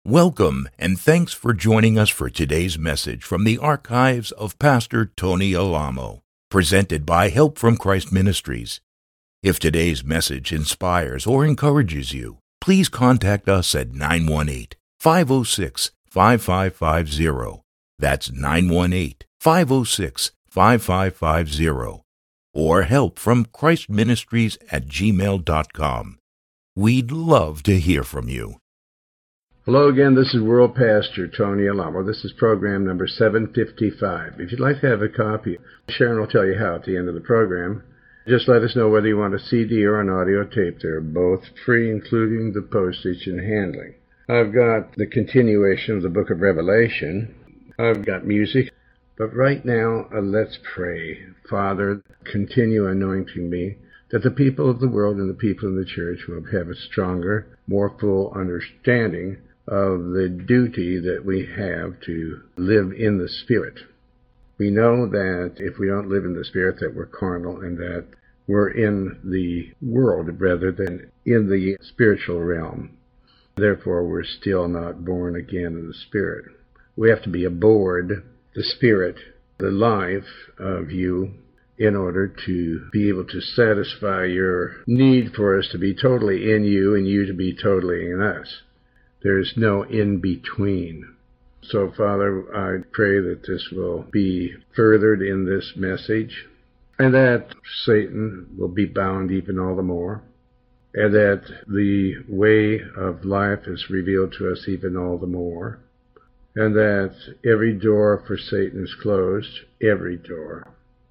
Welcome, and thanks for joining us for today's message from the archives of Pastor Tony Alamo, presented by Help from Christ Ministries. If today's message inspires or encourages you, please contact us at 918-506-5550. That's 918-506-5550. Or helpfromchristministries@gmail.com. We'd love to hear from you. Hello again, this is World Pastor Tony Alamo. This is program number 755. If you'd like to have a copy, Sharon will tell you how at the end of the program. Just let us know whether you want a CD or an audio tape. They're both free, including the postage and handling. I've got the continuation of the book of Revelation. I've got music. But right now, let's pray. Father, continue anointing me, that the people of the world and the people in the church will have a stronger, more full understanding of the duty that we have to live in the Spirit. We know that if we don't live in the Spirit, that we're carnal and that we're in the world rather than in the spiritual realm. Therefore, we're still not born again in the Spirit. We have to be aboard the Spirit, the life of you, in order to be able to satisfy your need for us to be totally in you and you to be totally in us. There's no in-between. So, Father, I pray that this will be furthered in this message, and that Satan will be bound even all the more, and that the way of life is revealed to us even all the more, and that every door for Satan is closed, every door.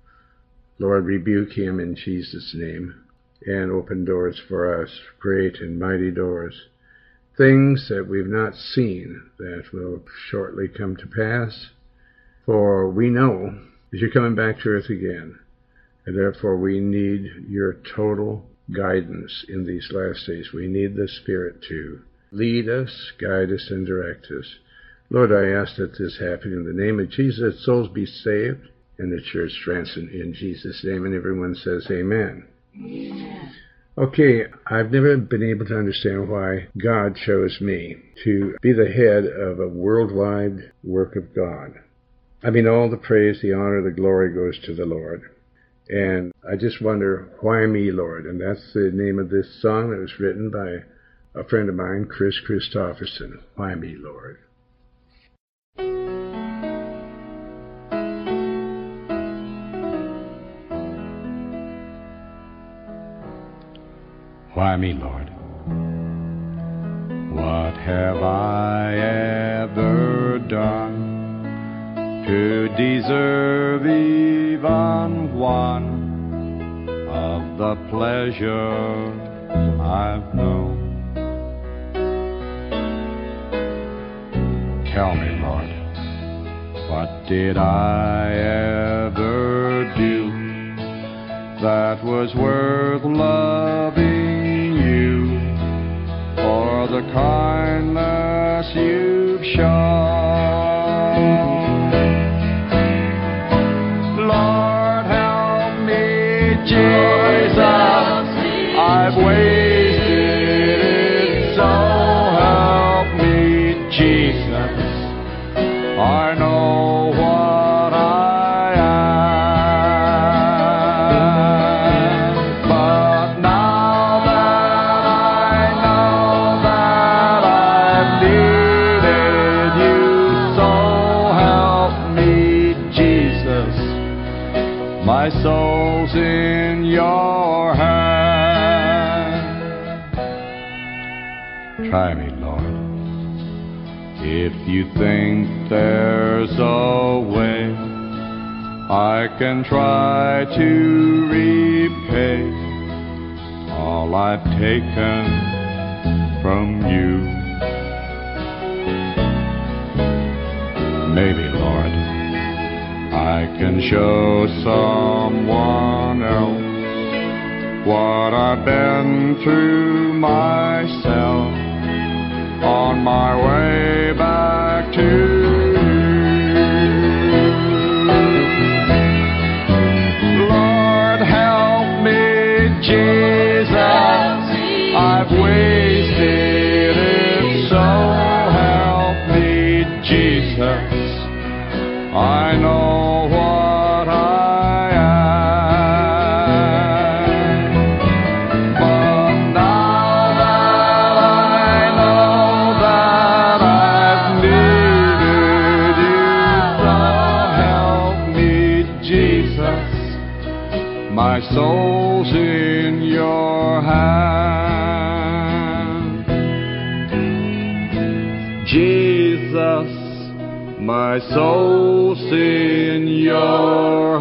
Lord, rebuke him in Jesus' name, and open doors for us, great and mighty doors. Things that we've not seen that will shortly come to pass. For we know that you're coming back to earth again, and therefore we need your total guidance in these last days. We need the Spirit to lead us, guide us, and direct us. Lord, I ask that this happen in the name of Jesus, that souls be saved, and the church strengthened in Jesus' name. And everyone says amen. Amen. Okay, I've never been able to understand why God chose me to be the head of a worldwide work of God. I mean, all the praise, the honor, the glory goes to the Lord. And I just wonder, why me, Lord? And that's the name of this song that was written by a friend of mine, Chris Christopherson. Why me, Lord? Why me, Lord? What have I ever done to deserve even one of the pleasures I've known? Tell me, Lord, what did I ever do that was worth loving you for the kindness you've shown? Lord, help me, Jesus, I've wasted it, so help me, Jesus, I know what I am, but now that I know that I've needed you, so help me, Jesus, my soul's in your hand. Try me, Lord, if you think there's a way I can try to repay all I've taken from you. Maybe, Lord, I can show someone else what I've been through myself on my way back to you. Lord, help me, Jesus, I've wasted it, so help Jesus, I know what I am. But now that I know that I've needed you, so help me, Jesus. My soul's in your hand. Jesus, my soul's in your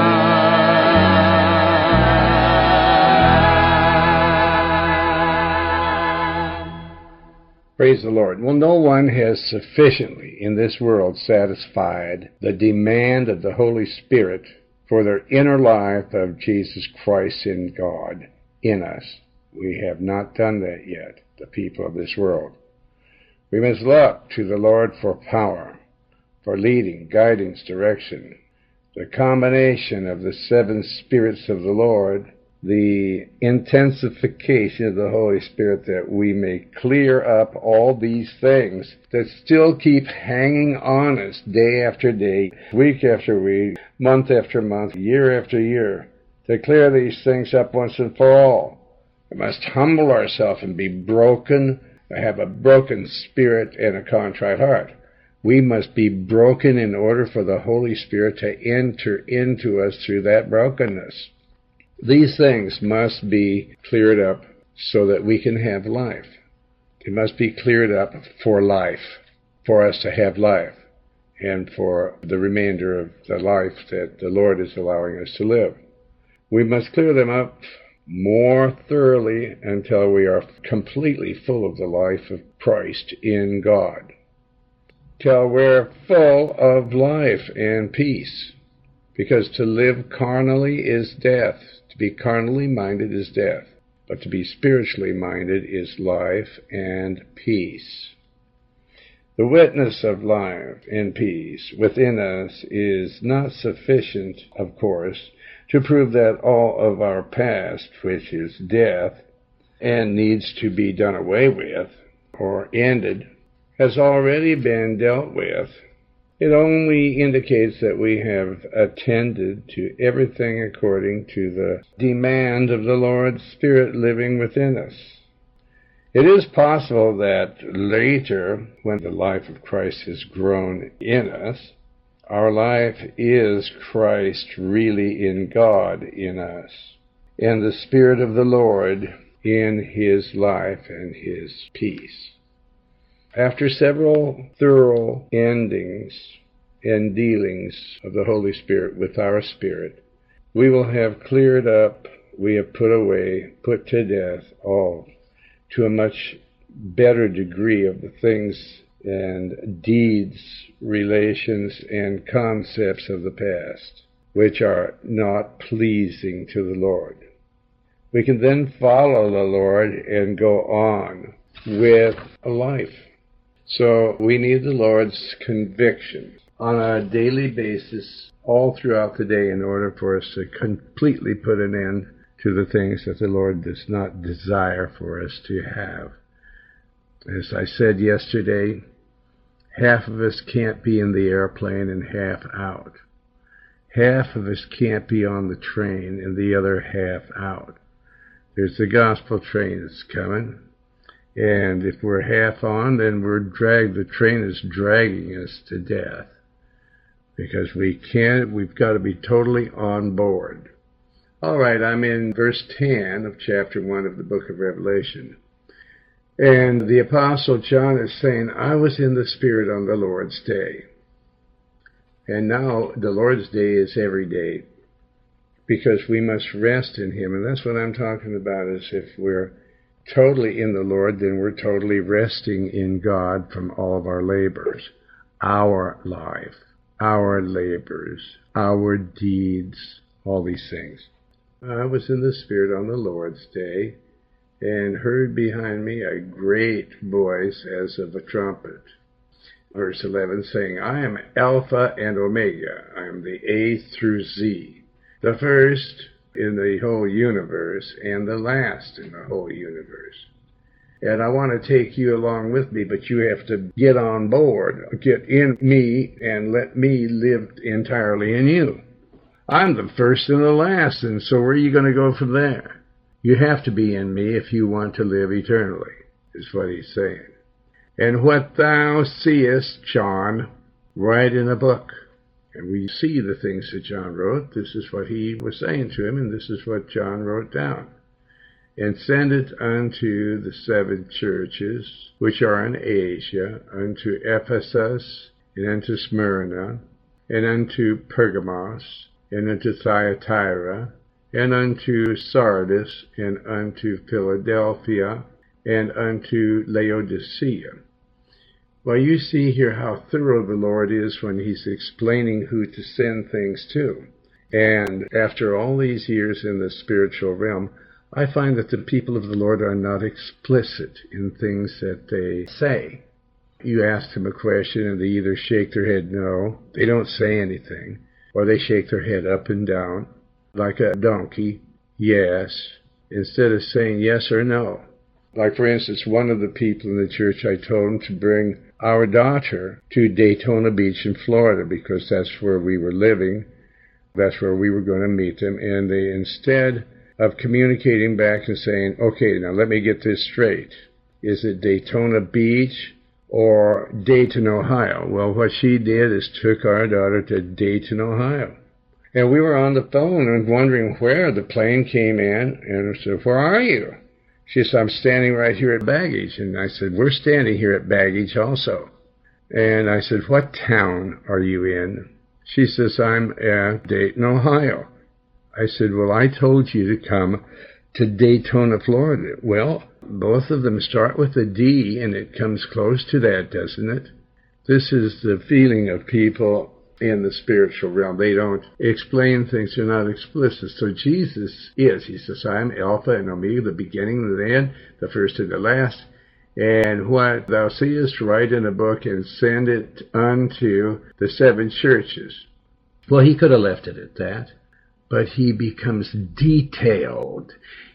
hand. Praise the Lord. Well, no one has sufficiently in this world satisfied the demand of the Holy Spirit for their inner life of Jesus Christ in God in us. We have not done that yet, the people of this world. We must look to the Lord for power, for leading, guidance, direction. The combination of the seven spirits of the Lord, the intensification of the Holy Spirit, that we may clear up all these things that still keep hanging on us day after day, week after week, month after month, year after year. To clear these things up once and for all, we must humble ourselves and be broken, have a broken spirit and a contrite heart. We must be broken in order for the Holy Spirit to enter into us through that brokenness. These things must be cleared up so that we can have life. It must be cleared up for life, for us to have life, and for the remainder of the life that the Lord is allowing us to live. We must clear them up more thoroughly until we are completely full of the life of Christ in God, till we're full of life and peace. Because to live carnally is death. To be carnally minded is death. But to be spiritually minded is life and peace. The witness of life and peace within us is not sufficient, of course, to prove that all of our past, which is death, and needs to be done away with, or ended, has already been dealt with. It only indicates that we have attended to everything according to the demand of the Lord's Spirit living within us. It is possible that later, when the life of Christ has grown in us, our life is Christ really in God in us, and the Spirit of the Lord in His life and His peace. After several thorough endings and dealings of the Holy Spirit with our spirit, we will have cleared up, we have put away, put to death all, to a much better degree of the things and deeds, relations, and concepts of the past, which are not pleasing to the Lord. We can then follow the Lord and go on with a life. So we need the Lord's conviction on a daily basis all throughout the day in order for us to completely put an end to the things that the Lord does not desire for us to have. As I said yesterday, half of us can't be in the airplane and half out. Half of us can't be on the train and the other half out. There's the gospel train that's coming. And if we're half on, then the train is dragging us to death. Because we've got to be totally on board. All right, I'm in verse 10 of chapter 1 of the book of Revelation. And the Apostle John is saying, I was in the Spirit on the Lord's day. And now the Lord's day is every day. Because we must rest in Him. And that's what I'm talking about, is if we're totally in the Lord, then we're totally resting in God from all of our labors. Our life, our labors, our deeds, all these things. I was in the Spirit on the Lord's day, and heard behind me a great voice as of a trumpet. Verse 11 saying, I am Alpha and Omega. I am the A through Z, the first in the whole universe and the last in the whole universe. and I want to take you along with me, but you have to get on board, get in me, and let me live entirely in you. I'm the first and the last, and so where are you going to go from there? You have to be in me if you want to live eternally, is what he's saying. And what thou seest, John, write in a book. And we see the things that John wrote. This is what he was saying to him, and this is what John wrote down. And send it unto the 7 churches which are in Asia, unto Ephesus, and unto Smyrna, and unto Pergamos, and unto Thyatira, and unto Sardis, and unto Philadelphia, and unto Laodicea. Well, you see here how thorough the Lord is when he's explaining who to send things to. And after all these years in the spiritual realm, I find that the people of the Lord are not explicit in things that they say. You ask them a question and they either shake their head no, they don't say anything, or they shake their head up and down like a donkey, yes, instead of saying yes or no. Like, for instance, one of the people in the church, I told him to bring our daughter to Daytona Beach in Florida because that's where we were living. That's where we were going to meet them. And they, instead of communicating back and saying, okay, now let me get this straight. Is it Daytona Beach or Dayton, Ohio? Well, what she did is took our daughter to Dayton, Ohio. And we were on the phone and wondering where the plane came in. And I said, where are you? She said, I'm standing right here at baggage. And I said, we're standing here at baggage also. And I said, what town are you in? She says, I'm at Dayton, Ohio. I said, well, I told you to come to Daytona, Florida. Well, both of them start with a D, and it comes close to that, doesn't it? This is the feeling of people in the spiritual realm. They don't explain things. They're not explicit. So Jesus is. He says, I am Alpha and Omega, the beginning and the end, the first and the last. And what thou seest, write in a book and send it unto the 7 churches. Well, he could have left it at that. But he becomes detailed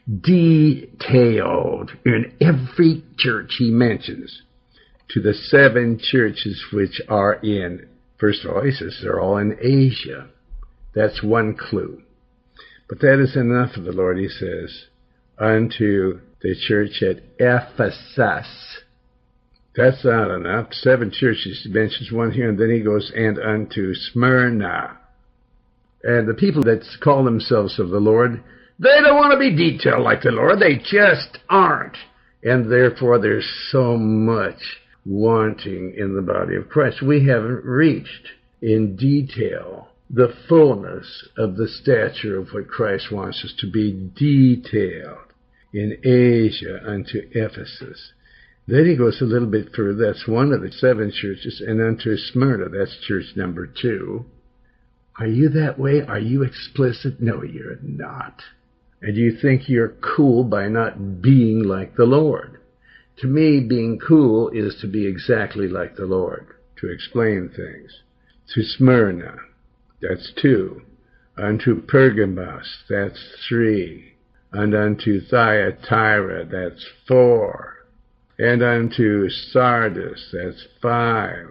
in every church he mentions to the 7 churches which are in. First of all, he says they're all in Asia. That's one clue. But that is enough of the Lord, he says, unto the church at Ephesus. That's not enough. 7 churches, he mentions one here, and then he goes, and unto Smyrna. And the people that call themselves of the Lord, they don't want to be detailed like the Lord. They just aren't. And therefore, there's so much wanting in the body of Christ. We haven't reached in detail the fullness of the stature of what Christ wants us to be detailed in Asia unto Ephesus. Then he goes a little bit further. That's one of the 7 churches. And unto Smyrna, that's church number 2. Are you that way? Are you explicit? No, you're not. And you think you're cool by not being like the Lord. To me, being cool is to be exactly like the Lord, to explain things. To Smyrna, that's 2. Unto Pergamos, that's 3. And unto Thyatira, that's 4. And unto Sardis, that's 5.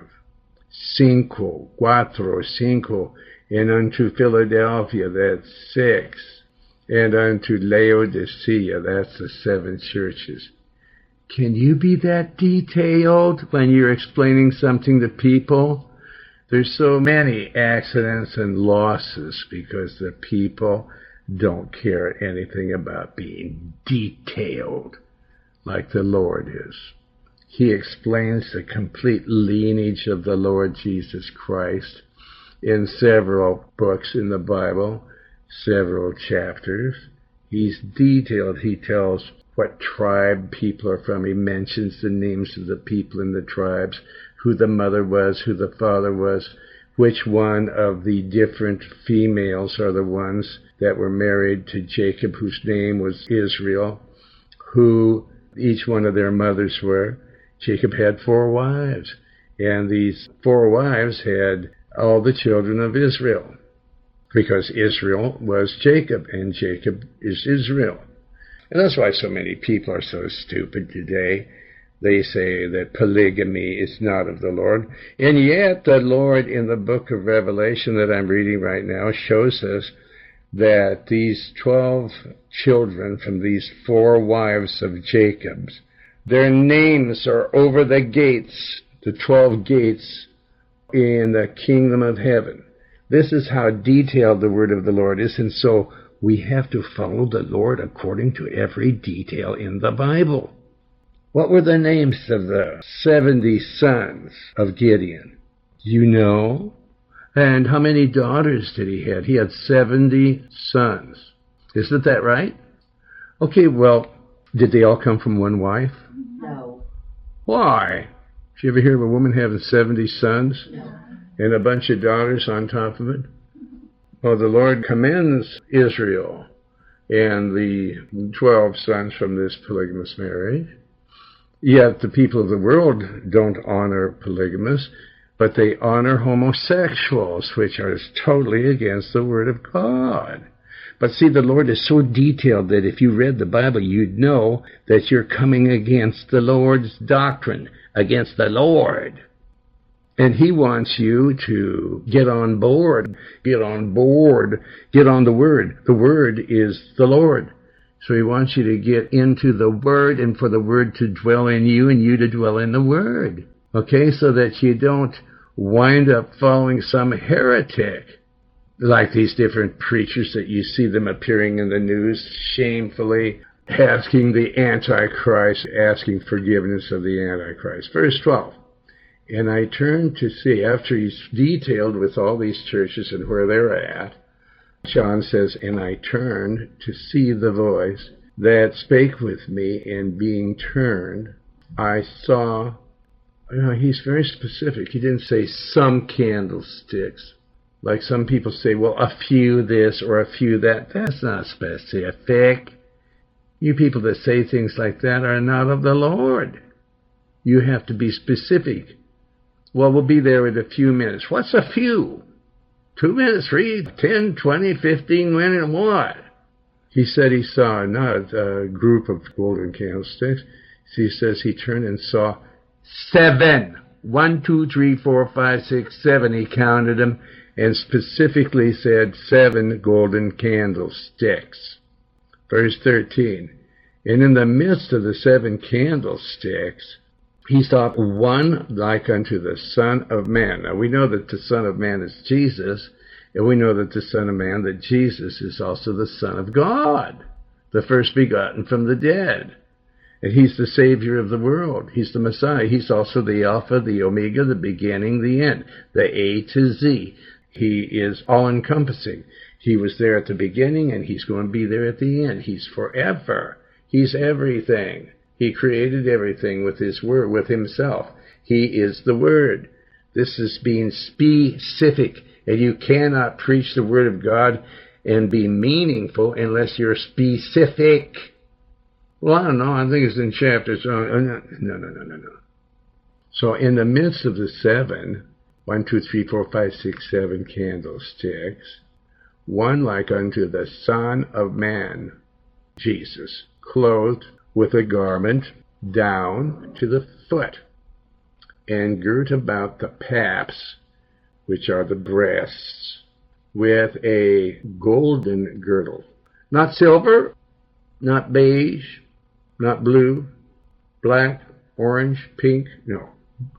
5. And unto Philadelphia, that's 6. And unto Laodicea, that's the 7 churches. Can you be that detailed when you're explaining something to people? There's so many accidents and losses because the people don't care anything about being detailed like the Lord is. He explains the complete lineage of the Lord Jesus Christ in several books in the Bible, several chapters. He's detailed. He tells what tribe people are from. He mentions the names of the people in the tribes, who the mother was, who the father was, which one of the different females are the ones that were married to Jacob, whose name was Israel, who each one of their mothers were. Jacob had 4 wives, and these 4 wives had all the children of Israel, because Israel was Jacob, and Jacob is Israel. And that's why so many people are so stupid today. They say that polygamy is not of the Lord. And yet the Lord in the book of Revelation that I'm reading right now shows us that these 12 children from these 4 wives of Jacob's, their names are over the gates, the 12 gates in the kingdom of heaven. This is how detailed the word of the Lord is, and so we have to follow the Lord according to every detail in the Bible. What were the names of the 70 sons of Gideon? You know? And how many daughters did he have? He had 70 sons. Isn't that right? Okay, well, did they all come from one wife? No. Why? Did you ever hear of a woman having 70 sons? No. And a bunch of daughters on top of it? Well, the Lord commends Israel and the 12 sons from this polygamous marriage. Yet the people of the world don't honor polygamists, but they honor homosexuals, which are totally against the Word of God. But see, the Lord is so detailed that if you read the Bible, you'd know that you're coming against the Lord's doctrine, against the Lord. And He wants you to get on board, get on the Word. The Word is the Lord. So He wants you to get into the Word and for the Word to dwell in you and you to dwell in the Word. Okay, so that you don't wind up following some heretic, like these different preachers that you see them appearing in the news, shamefully asking the Antichrist, asking forgiveness of the Antichrist. Verse 12, and I turned to see, after he's detailed with all these churches and where they're at, John says, and I turned to see the voice that spake with me, and being turned, I saw. He's very specific. He didn't say some candlesticks. Like some people say, well, a few this or a few that. That's not specific. You people that say things like that are not of the Lord. You have to be specific. Well, we'll be there in a few minutes. What's a few? 2 minutes, 3, 10, 20, 15 minutes, what? He said he saw not a group of golden candlesticks. He says he turned and saw 7. 1, 2, 3, 4, 5, 6, 7. He counted them and specifically said 7 golden candlesticks. Verse 13. And in the midst of the 7 candlesticks, he saw one like unto the Son of Man. Now we know that the Son of Man is Jesus, and we know that the Son of Man, that Jesus is also the Son of God, the first begotten from the dead. And He's the Savior of the world. He's the Messiah. He's also the Alpha, the Omega, the beginning, the end, the A to Z. He is all-encompassing. He was there at the beginning, and He's going to be there at the end. He's forever. He's everything. He created everything with His Word, with Himself. He is the Word. This is being specific, and you cannot preach the Word of God and be meaningful unless you're specific. Well, I don't know. I think it's in chapters. No. So in the midst of the 7, 1, 2, 3, 4, 5, 6, 7 candlesticks, one like unto the Son of Man, Jesus, clothed with a garment down to the foot, and girt about the paps, which are the breasts, with a golden girdle. Not silver, not beige, not blue, black, orange, pink, no.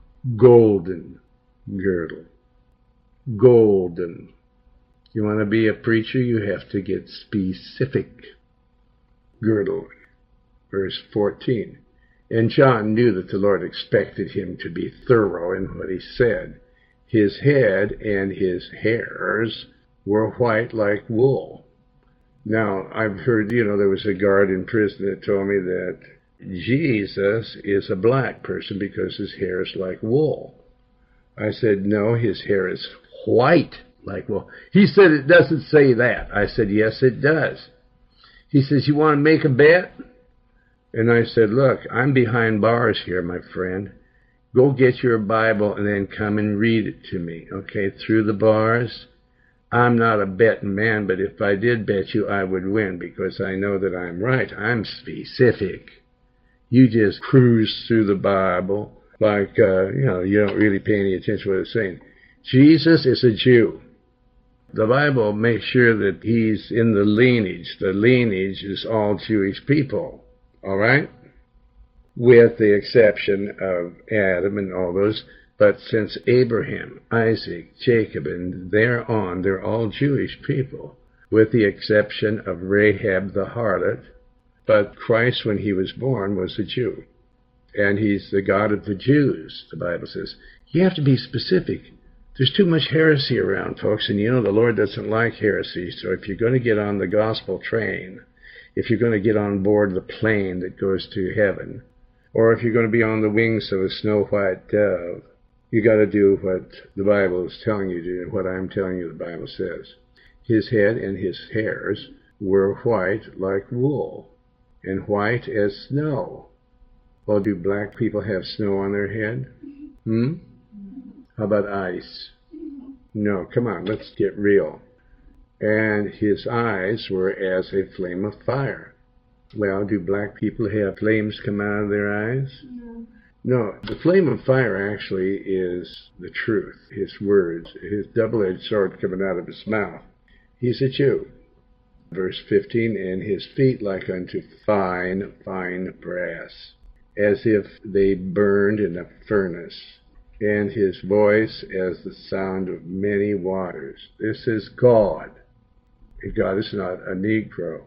Golden girdle. Golden. You want to be a preacher, you have to get specific. Girdle. Verse 14. And John knew that the Lord expected him to be thorough in what he said. His head and his hairs were white like wool. Now, I've heard, there was a guard in prison that told me that Jesus is a black person because his hair is like wool. I said, no, his hair is white like wool. He said, it doesn't say that. I said, yes, it does. He says, you want to make a bet? And I said, look, I'm behind bars here, my friend. Go get your Bible and then come and read it to me, okay, through the bars. I'm not a betting man, but if I did bet you, I would win because I know that I'm right. I'm specific. You just cruise through the Bible like, you don't really pay any attention to what it's saying. Jesus is a Jew. The Bible makes sure that he's in the lineage. The lineage is all Jewish people, all right? With the exception of Adam and all those. But since Abraham, Isaac, Jacob, and thereon, they're all Jewish people, with the exception of Rahab the harlot. But Christ, when he was born, was a Jew. And he's the God of the Jews, the Bible says. You have to be specific. There's too much heresy around, folks, and the Lord doesn't like heresy. So if you're going to get on the gospel train, if you're going to get on board the plane that goes to heaven, or if you're going to be on the wings of a snow-white dove, you got to do what the Bible is telling you to do, and what I'm telling you the Bible says. His head and his hairs were white like wool, and white as snow. Well, do black people have snow on their head? How about ice? No, come on, let's get real. And his eyes were as a flame of fire. Well, do black people have flames come out of their eyes? No, the flame of fire actually is the truth, his words, his double-edged sword coming out of his mouth. He's a Jew. Verse 15, and his feet like unto fine, fine brass, as if they burned in a furnace, and his voice as the sound of many waters. This is God. God is not a Negro.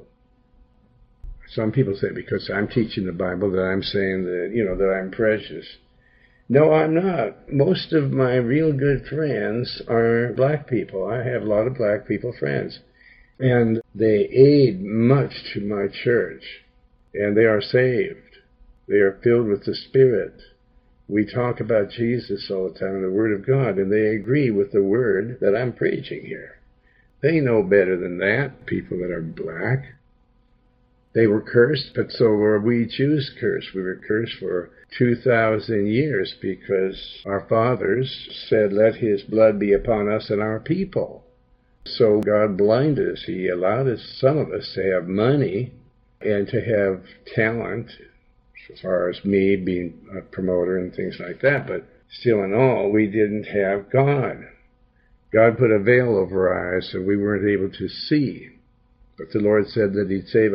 Some people say because I'm teaching the Bible that I'm saying that, that I'm prejudiced. No, I'm not. Most of my real good friends are black people. I have a lot of black people friends. And they aid much to my church. And they are saved. They are filled with the Spirit. We talk about Jesus all the time in the Word of God, and they agree with the Word that I'm preaching here. They know better than that, people that are black. They were cursed, but so were we Jews cursed. We were cursed for 2,000 years because our fathers said, let his blood be upon us and our people. So God blinded us. He allowed some of us to have money and to have talent, as far as me being a promoter and things like that, but still in all, we didn't have God. God put a veil over our eyes so we weren't able to see. But the Lord said that he'd save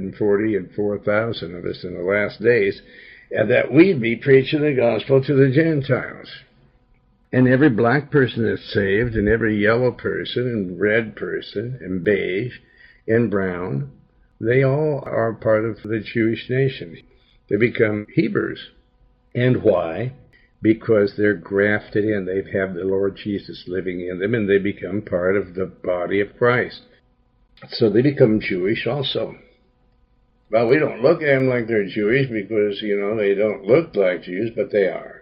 144,000 of us in the last days, and that we'd be preaching the gospel to the Gentiles. And every black person is saved, and every yellow person, and red person, and beige, and brown, they all are part of the Jewish nation. They become Hebrews. And why? Because they're grafted in. They have the Lord Jesus living in them, and they become part of the body of Christ. So they become Jewish also. Well, we don't look at them like they're Jewish because, they don't look like Jews, but they are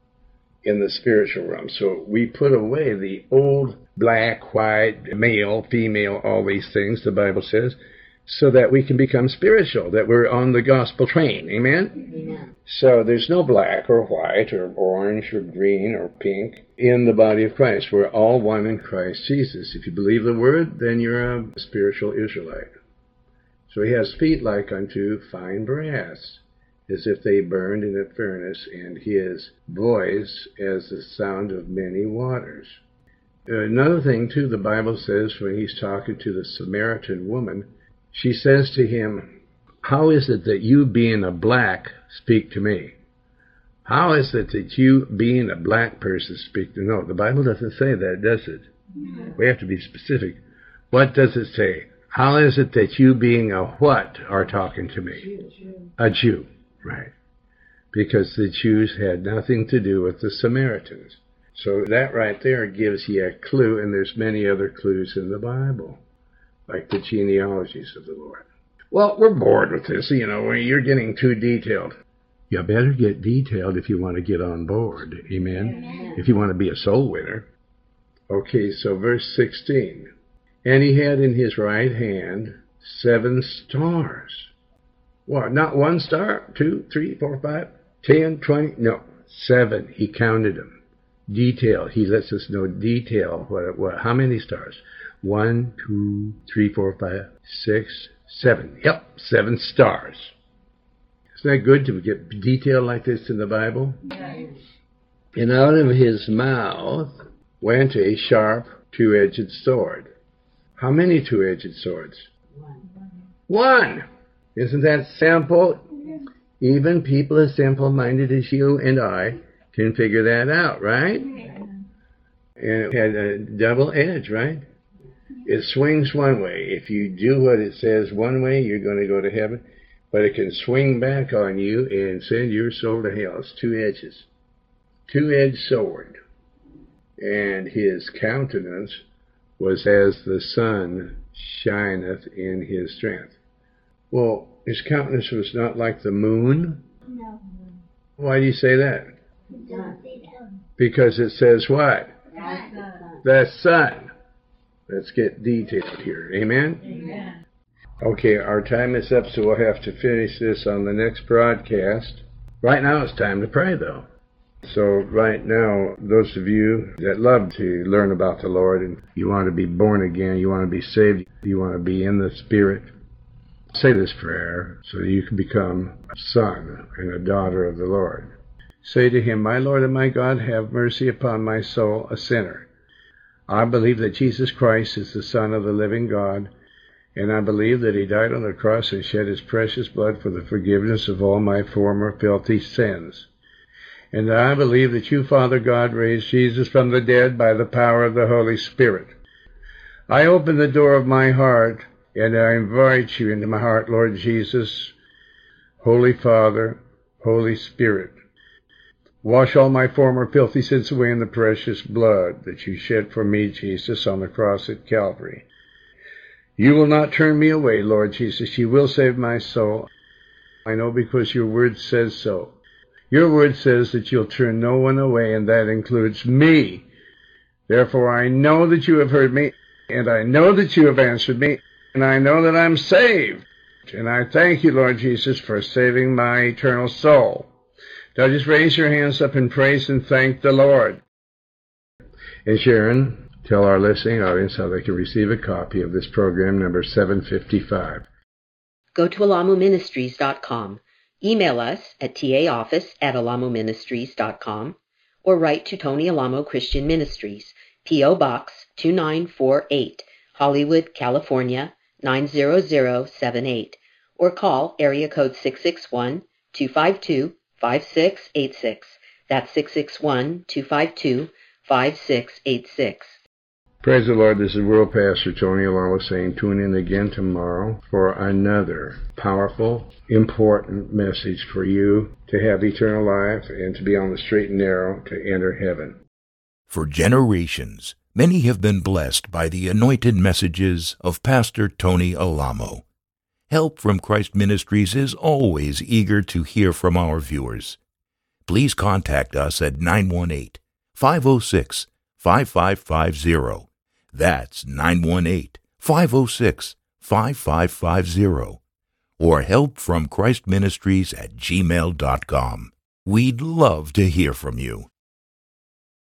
in the spiritual realm. So we put away the old black, white, male, female, all these things, the Bible says, so that we can become spiritual, that we're on the gospel train. Amen? Amen. So there's no black or white or orange or green or pink in the body of Christ. We're all one in Christ Jesus. If you believe the word, then you're a spiritual Israelite. So he has feet like unto fine brass, as if they burned in a furnace, and his voice as the sound of many waters. Another thing, too, the Bible says when he's talking to the Samaritan woman, she says to him, how is it that you, being a black, speak to me? How is it that you, being a black person, speak to me? No, the Bible doesn't say that, does it? No. We have to be specific. What does it say? How is it that you, being a what, are talking to me? A Jew, right. Because the Jews had nothing to do with the Samaritans. So that right there gives you a clue, and there's many other clues in the Bible, like the genealogies of the Lord. Well, we're bored with this, when you're getting too detailed. You better get detailed if you want to get on board, amen? If you want to be a soul winner. Okay, so verse 16. And he had in his right hand 7 stars. What, not 1 star? 2, 3, 4, 5, 10, 20? No, 7. He counted them. Detail. He lets us know detail. How many stars? 1, 2, 3, 4, 5, 6, 7. Yep, 7 stars. Isn't that good to get detail like this in the Bible? Yes. And out of his mouth went a sharp, two-edged sword. How many two-edged swords? One. Isn't that simple? Even people as simple-minded as you and I can figure that out, right? And it had a double edge, right? It swings one way. If you do what it says one way, you're going to go to heaven. But it can swing back on you and send your soul to hell. It's two edges. Two-edged sword. And his countenance was as the sun shineth in his strength. Well, his countenance was not like the moon? No. Why do you say that? Because it says what? The sun. Let's get detailed here. Amen? Amen. Okay, our time is up, so we'll have to finish this on the next broadcast. Right now it's time to pray, though. So right now, those of you that love to learn about the Lord and you want to be born again, you want to be saved, you want to be in the Spirit, say this prayer so that you can become a son and a daughter of the Lord. Say to him, my Lord and my God, have mercy upon my soul, a sinner. I believe that Jesus Christ is the Son of the living God, and I believe that he died on the cross and shed his precious blood for the forgiveness of all my former filthy sins. And I believe that you, Father God, raised Jesus from the dead by the power of the Holy Spirit. I open the door of my heart, and I invite you into my heart, Lord Jesus, Holy Father, Holy Spirit. Wash all my former filthy sins away in the precious blood that you shed for me, Jesus, on the cross at Calvary. You will not turn me away, Lord Jesus. You will save my soul. I know because your word says so. Your word says that you'll turn no one away, and that includes me. Therefore, I know that you have heard me, and I know that you have answered me, and I know that I'm saved. And I thank you, Lord Jesus, for saving my eternal soul. Now just raise your hands up in praise and thank the Lord. And Sharon, tell our listening audience how they can receive a copy of this program number 755. Go to alamoministries.com. Email us at taoffice@alamoministries.com or write to Tony Alamo Christian Ministries, P.O. Box 2948, Hollywood, California 90078, or call area code 661-252-5686. That's 661-252-5686. Praise the Lord. This is World Pastor Tony Alamo saying tune in again tomorrow for another powerful, important message for you to have eternal life and to be on the straight and narrow to enter heaven. For generations, many have been blessed by the anointed messages of Pastor Tony Alamo. Help from Christ Ministries is always eager to hear from our viewers. Please contact us at 918-506-5550. That's 918-506-5550. Or helpfromchristministries@gmail.com. We'd love to hear from you.